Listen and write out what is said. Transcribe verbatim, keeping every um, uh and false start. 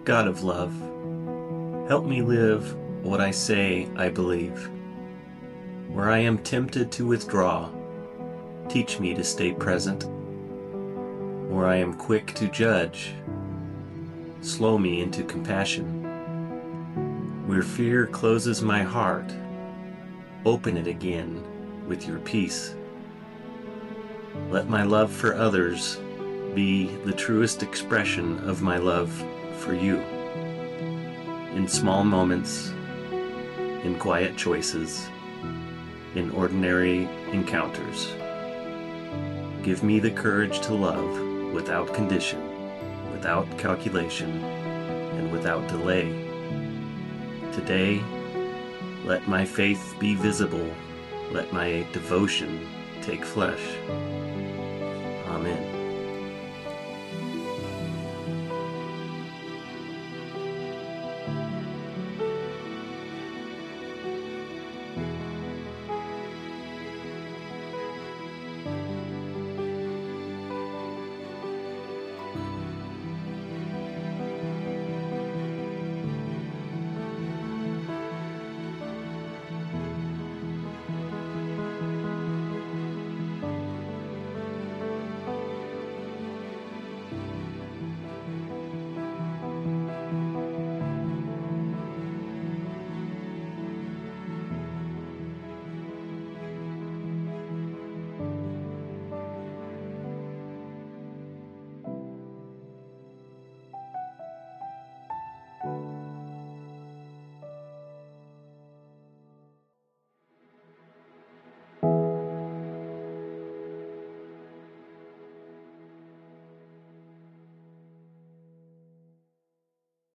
God of love, help me live what I say I believe. Where I am tempted to withdraw, teach me to stay present. Where I am quick to judge, slow me into compassion. Where fear closes my heart, open it again with your peace. Let my love for others be the truest expression of my love for you. In small moments, in quiet choices, in ordinary encounters. Give me the courage to love without condition, without calculation, and without delay. Today, let my faith be visible, let my devotion take flesh.